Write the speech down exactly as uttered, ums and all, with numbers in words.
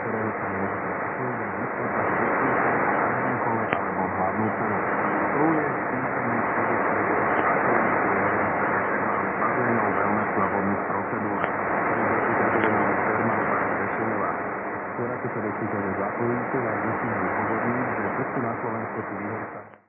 ktorého sa môžete zapojiť a vyskúšať bezpečné adrenkové alebo hlavnú cenu. Tu je spísaný štyridsať aktuálnych hier, festivalu bazénov, wellnessu a vodných procedúr. Prídete zavedeného Thermalpark Prešová. Skôr ako sa do súťaže zapojíte, vás musíme upozorniť, že všetko na Slovensku si výherca